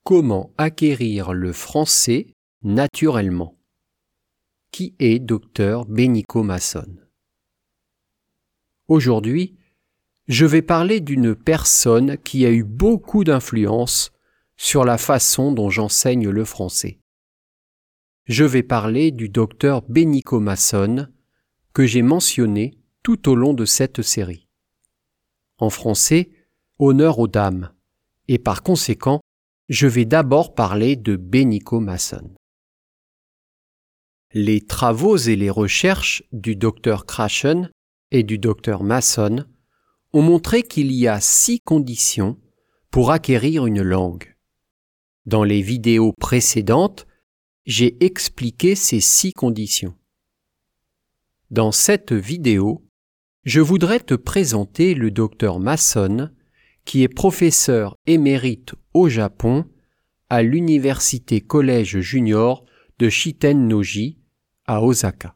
Comment acquérir le français naturellement? Qui est Dr Beniko Masson? Aujourd'hui, je vais parler d'une personne qui a eu beaucoup d'influence sur la façon dont j'enseigne le français. Je vais parler du Dr Beniko Masson que j'ai mentionné tout au long de cette série. En français, honneur aux dames, et par conséquent, je vais d'abord parler de Beniko Masson. Les travaux et les recherches du Dr Krashen et du Dr Masson ont montré qu'il y a 6 conditions pour acquérir une langue. Dans les vidéos précédentes, j'ai expliqué ces 6 conditions. Dans cette vidéo, je voudrais te présenter le Dr Masson, qui est professeur émérite au Japon à l'Université Collège Junior de Shiten-no-ji à Osaka.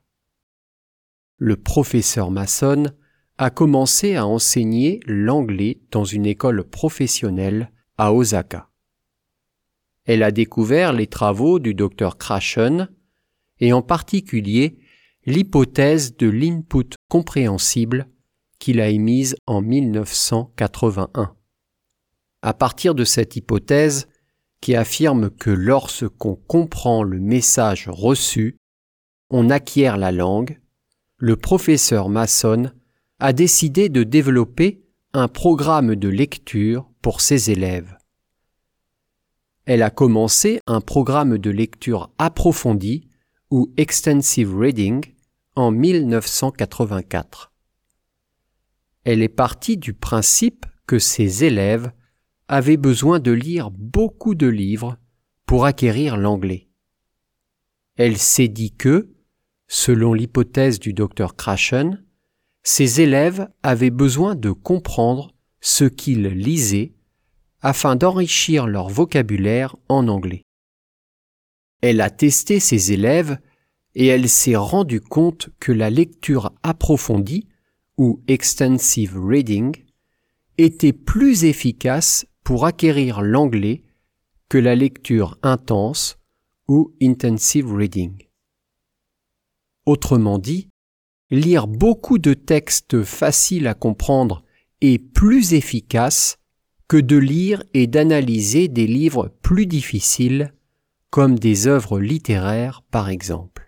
Le professeur Masson a commencé à enseigner l'anglais dans une école professionnelle à Osaka. Elle a découvert les travaux du Dr Krashen et en particulier l'hypothèse de l'input compréhensible qu'il a émise en 1981. À partir de cette hypothèse, qui affirme que lorsqu'on comprend le message reçu, on acquiert la langue, le professeur Masson a décidé de développer un programme de lecture pour ses élèves. Elle a commencé un programme de lecture approfondi ou Extensive Reading en 1984. Elle est partie du principe que ses élèves avaient besoin de lire beaucoup de livres pour acquérir l'anglais. Elle s'est dit que, selon l'hypothèse du Dr Krashen, ses élèves avaient besoin de comprendre ce qu'ils lisaient afin d'enrichir leur vocabulaire en anglais. Elle a testé ses élèves et elle s'est rendue compte que la lecture approfondie ou Extensive Reading était plus efficace pour acquérir l'anglais que la lecture intense ou Intensive Reading. Autrement dit, lire beaucoup de textes faciles à comprendre est plus efficace que de lire et d'analyser des livres plus difficiles, comme des œuvres littéraires par exemple.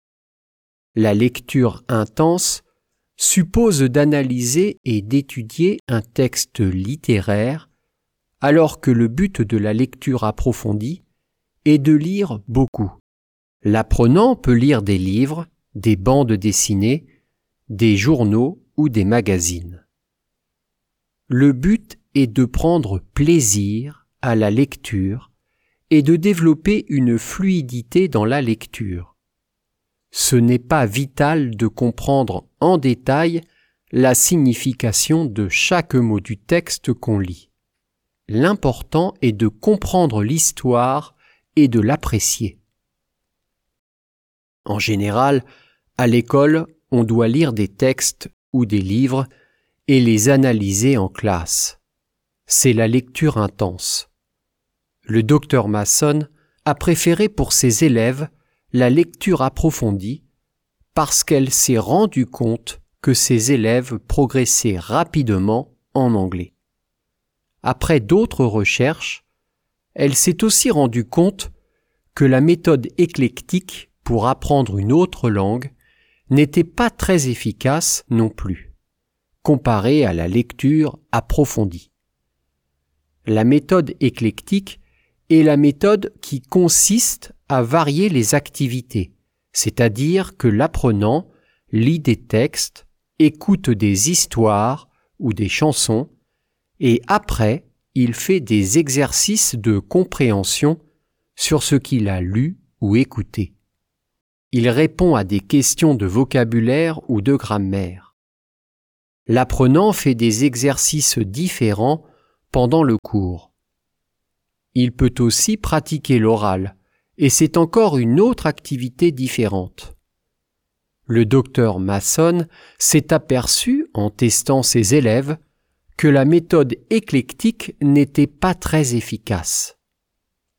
La lecture intense suppose d'analyser et d'étudier un texte littéraire, alors que le but de la lecture approfondie est de lire beaucoup. L'apprenant peut lire des livres, des bandes dessinées, des journaux ou des magazines. Le but est de prendre plaisir à la lecture et de développer une fluidité dans la lecture. Ce n'est pas vital de comprendre en détail la signification de chaque mot du texte qu'on lit. L'important est de comprendre l'histoire et de l'apprécier. En général, à l'école, on doit lire des textes ou des livres et les analyser en classe. C'est la lecture intense. Le Dr Masson a préféré pour ses élèves la lecture approfondie parce qu'elle s'est rendue compte que ses élèves progressaient rapidement en anglais. Après d'autres recherches, elle s'est aussi rendue compte que la méthode éclectique pour apprendre une autre langue n'était pas très efficace non plus, comparée à la lecture approfondie. La méthode éclectique est la méthode qui consiste à varier les activités, c'est-à-dire que l'apprenant lit des textes, écoute des histoires ou des chansons, et après, il fait des exercices de compréhension sur ce qu'il a lu ou écouté. Il répond à des questions de vocabulaire ou de grammaire. L'apprenant fait des exercices différents pendant le cours. Il peut aussi pratiquer l'oral, et c'est encore une autre activité différente. Le Dr Masson s'est aperçu, en testant ses élèves, que la méthode éclectique n'était pas très efficace.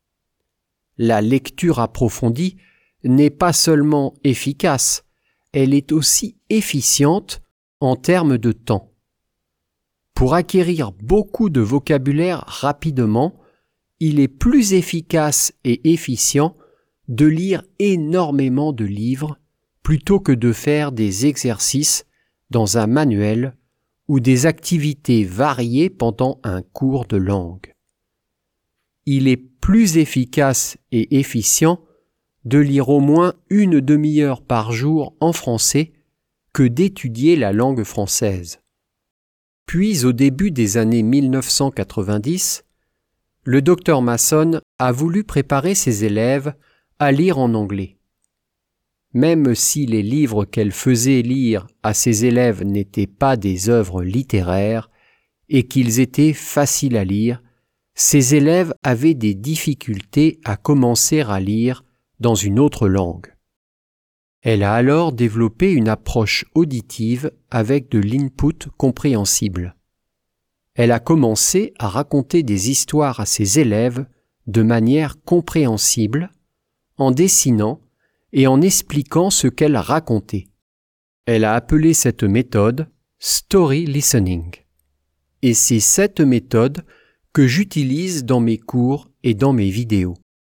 La lecture approfondie n'est pas seulement efficace, elle est aussi efficiente en termes de temps. Pour acquérir beaucoup de vocabulaire rapidement, il est plus efficace et efficient de lire énormément de livres plutôt que de faire des exercices dans un manuel ou des activités variées pendant un cours de langue. Il est plus efficace et efficient de lire au moins une demi-heure par jour en français que d'étudier la langue française. Puis, au début des années 1990, le Dr Mason a voulu préparer ses élèves à lire en anglais. Même si les livres qu'elle faisait lire à ses élèves n'étaient pas des œuvres littéraires et qu'ils étaient faciles à lire, ses élèves avaient des difficultés à commencer à lire dans une autre langue. Elle a alors développé une approche auditive avec de l'input compréhensible. Elle a commencé à raconter des histoires à ses élèves de manière compréhensible, en dessinant et en expliquant ce qu'elle racontait. Elle a appelé cette méthode « story listening ». Et c'est cette méthode que j'utilise dans mes cours et dans mes vidéos.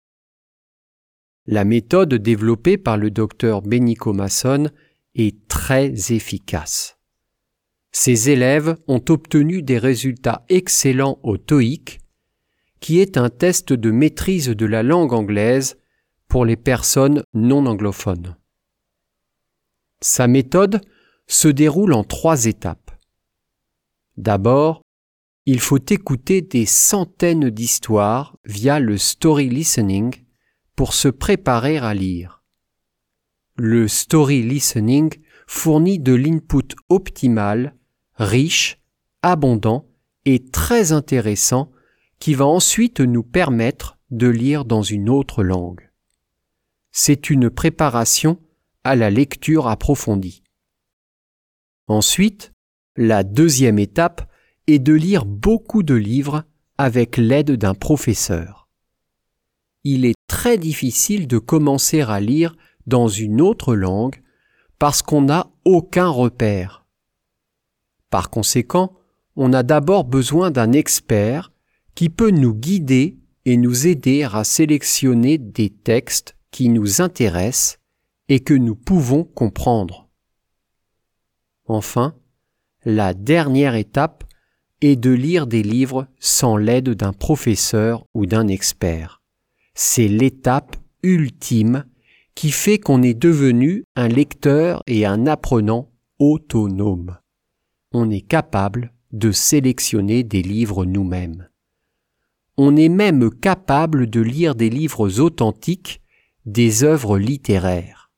La méthode développée par le Dr Beniko Mason est très efficace. Ses élèves ont obtenu des résultats excellents au TOEIC, qui est un test de maîtrise de la langue anglaise pour les personnes non anglophones. Sa méthode se déroule en 3 étapes. D'abord, il faut écouter des centaines d'histoires via le story listening pour se préparer à lire. Le story listening fournit de l'input optimal, riche, abondant et très intéressant qui va ensuite nous permettre de lire dans une autre langue. C'est une préparation à la lecture approfondie. Ensuite, la deuxième étape est de lire beaucoup de livres avec l'aide d'un professeur. Il est très difficile de commencer à lire dans une autre langue parce qu'on n'a aucun repère. Par conséquent, on a d'abord besoin d'un expert qui peut nous guider et nous aider à sélectionner des textes qui nous intéressent et que nous pouvons comprendre. Enfin, la dernière étape est de lire des livres sans l'aide d'un professeur ou d'un expert. C'est l'étape ultime qui fait qu'on est devenu un lecteur et un apprenant autonome. On est capable de sélectionner des livres nous-mêmes. On est même capable de lire des livres authentiques, des œuvres littéraires.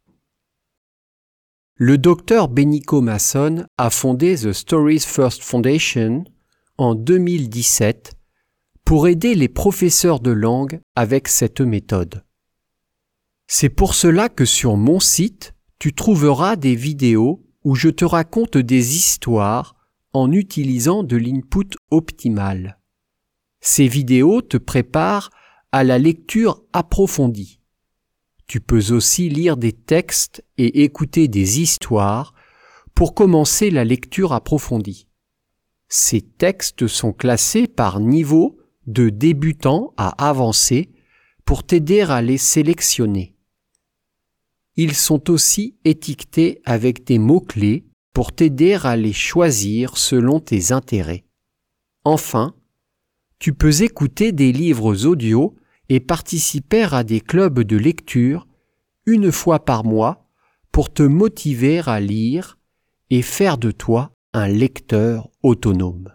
Le Dr Beniko Mason a fondé The Stories First Foundation en 2017 pour aider les professeurs de langue avec cette méthode. C'est pour cela que sur mon site, tu trouveras des vidéos où je te raconte des histoires en utilisant de l'input optimal. Ces vidéos te préparent à la lecture approfondie. Tu peux aussi lire des textes et écouter des histoires pour commencer la lecture approfondie. Ces textes sont classés par niveau de débutant à avancé pour t'aider à les sélectionner. Ils sont aussi étiquetés avec des mots-clés pour t'aider à les choisir selon tes intérêts. Enfin, tu peux écouter des livres audio et participer à des clubs de lecture une fois par mois pour te motiver à lire et faire de toi un lecteur autonome.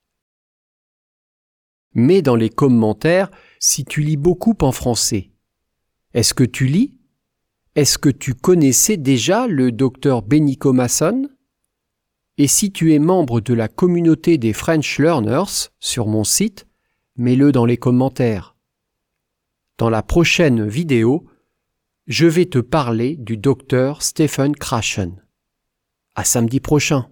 Mets dans les commentaires si tu lis beaucoup en français. Est-ce que tu lis? Est-ce que tu connaissais déjà le Dr Beniko Mason? Et si tu es membre de la communauté des French Learners sur mon site, mets-le dans les commentaires. Dans la prochaine vidéo, je vais te parler du Dr Stephen Krashen. À samedi prochain.